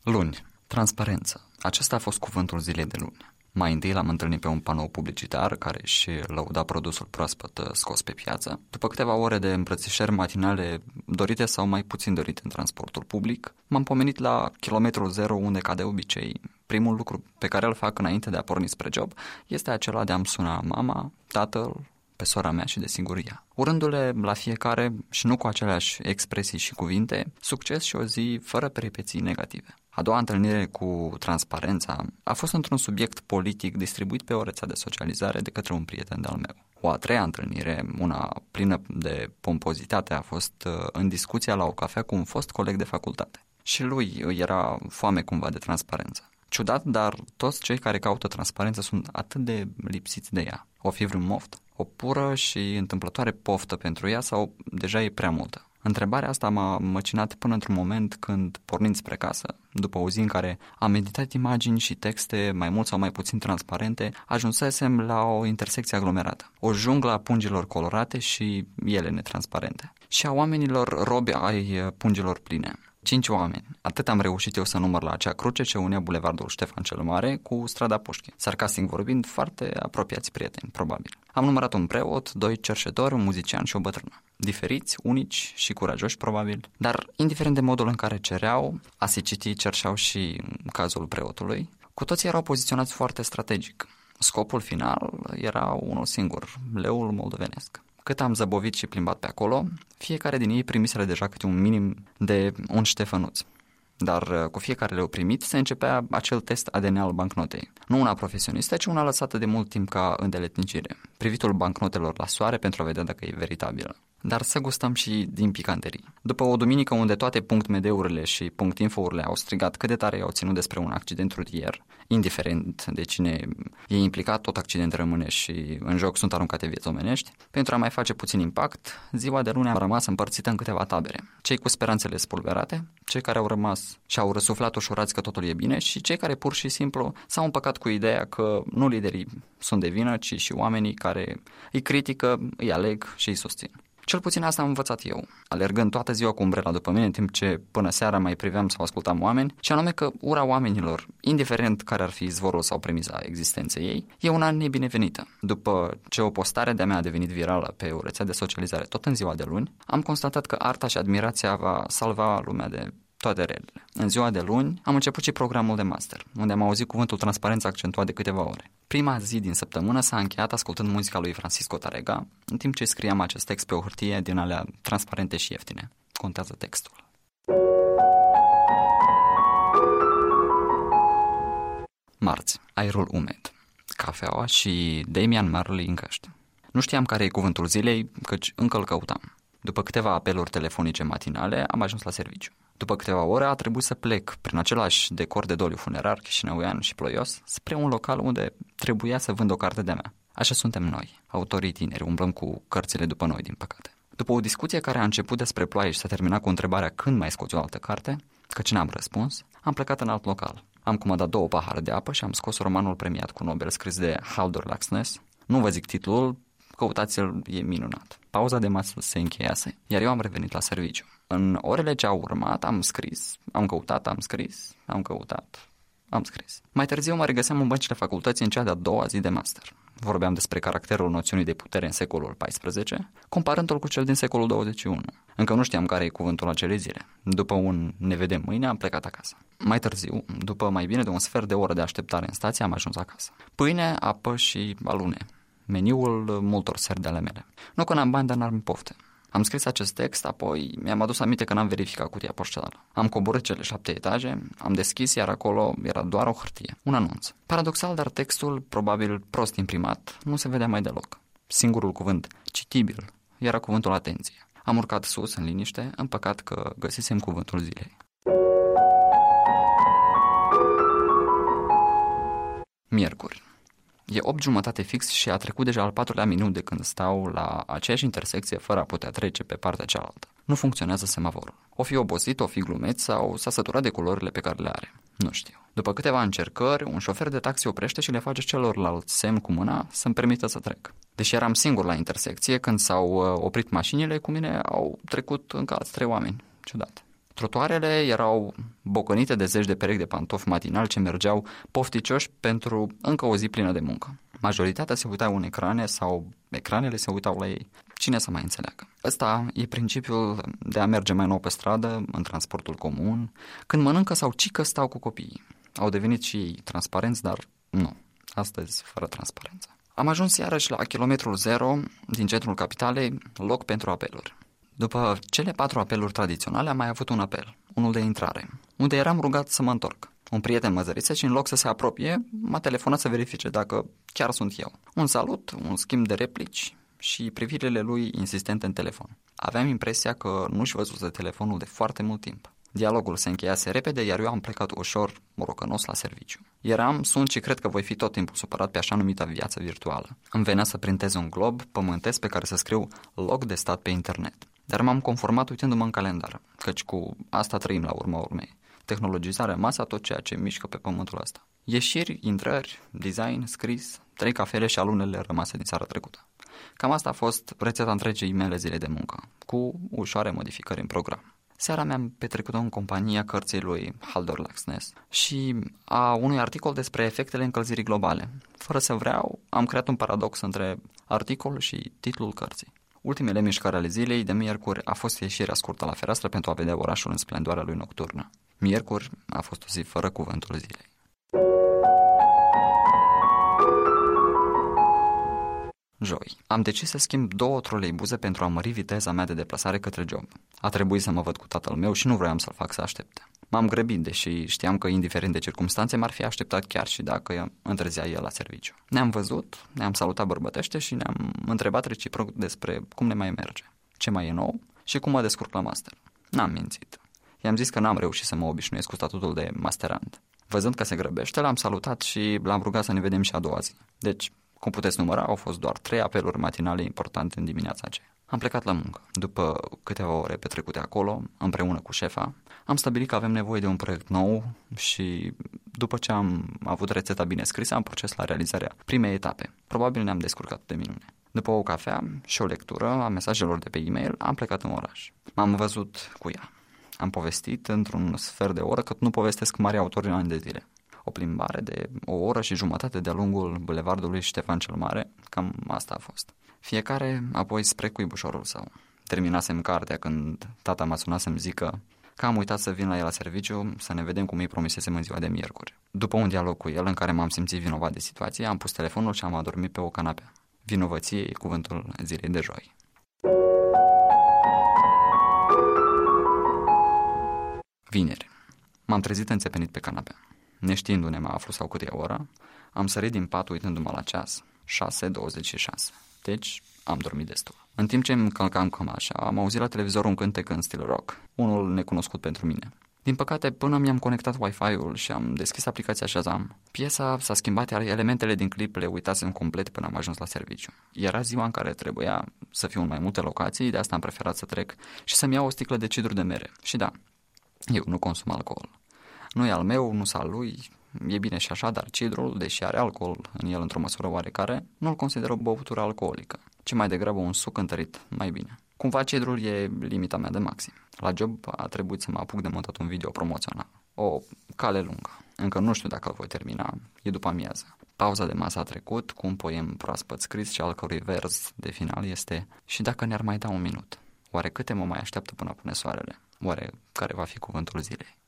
Luni. Transparență. Acesta a fost cuvântul zilei de luni. Mai întâi l-am întâlnit pe un panou publicitar care își lăuda produsul proaspăt scos pe piață. După câteva ore de îmbrățișări matinale dorite sau mai puțin dorite în transportul public, m-am pomenit la kilometrul zero unde, ca de obicei, primul lucru pe care îl fac înainte de a porni spre job este acela de a-mi suna mama, tatăl, pe sora mea și desigur ea. Urându-le la fiecare și nu cu aceleași expresii și cuvinte, succes și o zi fără peripeții negative. A doua întâlnire cu transparența a fost într-un subiect politic distribuit pe o rețea de socializare de către un prieten de-al meu. O a treia întâlnire, una plină de pompozitate, a fost în discuția la o cafea cu un fost coleg de facultate. Și lui îi era foame cumva de transparență. Ciudat, dar toți cei care caută transparență sunt atât de lipsiți de ea. O fi vreun moft? O pură și întâmplătoare poftă pentru ea sau deja e prea multă? Întrebarea asta m-a măcinat până într-un moment când, pornind spre casă, după o zi în care am meditat imagini și texte mai mult sau mai puțin transparente, ajunsesem la o intersecție aglomerată. O junglă a pungilor colorate și ele netransparente. Și a oamenilor robi ai pungilor pline. 5 oameni. Atât am reușit eu să număr la acea cruce ce unea bulevardul Ștefan cel Mare cu strada Pușkin. Sarcastic vorbind, foarte apropiați prieteni, probabil. Am numărat un preot, 2 cerșetori, un muzician și o bătrână. Diferiți, unici și curajoși, probabil, dar indiferent de modul în care cereau, asicitii cerșeau și în cazul preotului, cu toții erau poziționați foarte strategic. Scopul final era unul singur, leul moldovenesc. Cât am zăbovit și plimbat pe acolo, fiecare din ei primiseră deja câte un minim de un ștefănuț. Dar cu fiecare leu primit se începea acel test ADN al bancnotei. Nu una profesionistă, ci una lăsată de mult timp ca îndeletnicire. Privitul bancnotelor la soare pentru a vedea dacă e veritabilă. Dar să gustăm și din picanterii. După o duminică unde toate .md-urile și .info-urile au strigat cât de tare au ținut despre un accident rutier, indiferent de cine e implicat, tot accident rămâne și în joc sunt aruncate vieți omenești, pentru a mai face puțin impact, ziua de luni a rămas împărțită în câteva tabere. Cei cu speranțele spulberate, cei care au rămas și au răsuflat ușurați că totul e bine și cei care pur și simplu s-au împăcat cu ideea că nu liderii sunt de vină, ci și oamenii care îi critică, îi aleg și îi susțin. Cel puțin asta am învățat eu, alergând toată ziua cu umbrela după mine, în timp ce până seara mai priveam sau ascultam oameni, și anume că ura oamenilor, indiferent care ar fi izvorul sau premiza existenței ei, e una nebinevenită. După ce o postare de-a mea a devenit virală pe o rețea de socializare tot în ziua de luni, am constatat că arta și admirația va salva lumea de toate relele. În ziua de luni am început și programul de master, unde am auzit cuvântul transparență accentuat de câteva ore. Prima zi din săptămână s-a încheiat ascultând muzica lui Francisco Tarega, în timp ce scriam acest text pe o hârtie din alea transparente și ieftine. Contează textul. Marți. Aerul umed. Cafeaua și Damian Marley în căști. Nu știam care e cuvântul zilei, căci încă îl căutam. După câteva apeluri telefonice matinale, am ajuns la serviciu. După câteva ore a trebuit să plec prin același decor de doliu funerar, chișinăuian și ploios, spre un local unde trebuia să vând o carte de-a mea. Așa suntem noi, autorii tineri, umblăm cu cărțile după noi, din păcate. După o discuție care a început despre ploaie și s-a terminat cu întrebarea când mai scoți o altă carte, căci n-am răspuns, am plecat în alt local. Am comandat 2 pahare de apă și am scos romanul premiat cu Nobel scris de Halldor Laxness. Nu vă zic titlul, căutați-l, e minunat. Pauza de masă se încheiase, iar eu am revenit la serviciu. În orele ce au urmat am scris, am căutat, am scris, am căutat, am scris. Mai târziu mă regăseam în băncile facultății în cea de-a doua zi de master. Vorbeam despre caracterul noțiunii de putere în secolul XIV, comparându-l cu cel din secolul 21. Încă nu știam care e cuvântul acelei zile. După un ne vedem mâine, am plecat acasă. Mai târziu, după mai bine de un sfert de oră de așteptare în stație, am ajuns acasă. Pâine, apă și alune. Meniul multor seri de ale mele. Nu că n-am bani, dar n-am pofte. Am scris acest text, apoi mi-am adus aminte că n-am verificat cutia poștală. Am coborât cele 7 etaje, am deschis, iar acolo era doar o hârtie, un anunț. Paradoxal, dar textul, probabil prost imprimat, nu se vedea mai deloc. Singurul cuvânt citibil era cuvântul atenție. Am urcat sus, în liniște, împăcat că găsisem cuvântul zilei. Miercuri. E 8:30 fix și a trecut deja al 4-lea minut de când stau la aceeași intersecție fără a putea trece pe partea cealaltă. Nu funcționează semaforul. O fi obosit, o fi glumeț sau s-a săturat de culorile pe care le are. Nu știu. După câteva încercări, un șofer de taxi oprește și le face celorlalți semn cu mâna să-mi permită să trec. Deși eram singur la intersecție, când s-au oprit mașinile, cu mine au trecut încă alți 3 oameni. Ciudat. Trotuarele erau bocănite de zeci de perechi de pantofi matinali ce mergeau pofticioși pentru încă o zi plină de muncă. Majoritatea se uitau în ecrane sau ecranele se uitau la ei. Cine să mai înțeleagă? Ăsta e principiul de a merge mai nou pe stradă, în transportul comun. Când mănâncă sau cică, stau cu copiii. Au devenit și ei transparenți, dar nu. Astăzi, fără transparență. Am ajuns iarăși la kilometrul 0 din centrul capitalei, loc pentru apeluri. După cele 4 apeluri tradiționale am mai avut un apel, unul de intrare, unde eram rugat să mă întorc. Un prieten mă zărise și în loc să se apropie, m-a telefonat să verifice dacă chiar sunt eu. Un salut, un schimb de replici și privirile lui insistente în telefon. Aveam impresia că nu-și văzuse telefonul de foarte mult timp. Dialogul se încheiase repede, iar eu am plecat ușor, morocănos la serviciu. Sunt și cred că voi fi tot timpul supărat pe așa numita viață virtuală. Îmi venea să printez un glob pământesc pe care să scriu loc de stat pe internet. Dar m-am conformat uitându-mă în calendar, căci cu asta trăim la urma urmei. Tehnologizarea masa tot ceea ce mișcă pe pământul ăsta. Ieșiri, intrări, design, scris, 3 cafele și alunele rămase din seara trecută. Cam asta a fost rețeta întregii mele zile de muncă, cu ușoare modificări în program. Seara mi-am petrecut-o în compania cărții lui Halldor Laxness și a unui articol despre efectele încălzirii globale. Fără să vreau, am creat un paradox între articol și titlul cărții. Ultimele mișcări ale zilei de miercuri a fost ieșirea scurtă la fereastră pentru a vedea orașul în splendoarea lui nocturnă. Miercuri a fost o zi fără cuvântul zilei. Joi. Am decis să schimb 2 troleibuze pentru a mări viteza mea de deplasare către job. A trebuit să mă văd cu tatăl meu și nu vroiam să-l fac să aștepte. M-am grăbit, deși știam că, indiferent de circumstanțe, m-ar fi așteptat chiar și dacă întârzia el la serviciu. Ne-am văzut, ne-am salutat bărbătește și ne-am întrebat reciproc despre cum ne mai merge, ce mai e nou și cum mă descurc la master. N-am mințit. I-am zis că n-am reușit să mă obișnuiesc cu statutul de masterand. Văzând că se grăbește, l-am salutat și l-am rugat să ne vedem și a doua zi. Deci, cum puteți număra, au fost doar 3 apeluri matinale importante în dimineața aceea. Am plecat la muncă. După câteva ore petrecute acolo, împreună cu șefa, am stabilit că avem nevoie de un proiect nou și după ce am avut rețeta bine scrisă, am proces la realizarea primei etape. Probabil ne-am descurcat de minune. După o cafea și o lectură a mesajelor de pe e-mail, am plecat în oraș. M-am văzut cu ea. Am povestit într-un sfert de oră cât nu povestesc mari autori în ani de zile. O plimbare de 1 oră și jumătate de-a lungul bulevardului Ștefan cel Mare, cam asta a fost. Fiecare apoi spre cuibușorul său. Terminasem cartea când tata m-a sunat să-mi zică că am uitat să vin la el la serviciu să ne vedem cum îi promisesem în ziua de miercuri. După un dialog cu el în care m-am simțit vinovat de situație, am pus telefonul și am adormit pe o canapea. Vinovăție e cuvântul zilei de joi. Vineri. M-am trezit înțepenit pe canapea. Neștiindu-ne mă aflu sau cât e ora, am sărit din pat uitându-mă la ceas, 6:26. Deci am dormit destul. În timp ce îmi călcam cămașa, am auzit la televizor un cântec în stil rock, unul necunoscut pentru mine. Din păcate, până mi-am conectat Wi-Fi-ul și am deschis aplicația Shazam, piesa s-a schimbat, iar elementele din clip le uitasem complet până am ajuns la serviciu. Era ziua în care trebuia să fiu în mai multe locații, de asta am preferat să trec și să-mi iau o sticlă de cidru de mere. Și da, eu nu consum alcool. Nu e al meu, nu s-al lui, e bine și așa, dar cidrul, deși are alcool în el într-o măsură oarecare, nu-l consider o băutură alcoolică, ci mai degrabă un suc întărit, mai bine. Cumva cidrul e limita mea de maxim. La job a trebuit să mă apuc de montat un video promoțional. O cale lungă. Încă nu știu dacă îl voi termina, e după amiază. Pauza de masă a trecut cu un poem proaspăt scris și al cărui vers de final este: și dacă ne-ar mai da un minut? Oare câte mă mai așteaptă până pune soarele? Oare care va fi cuvântul zilei?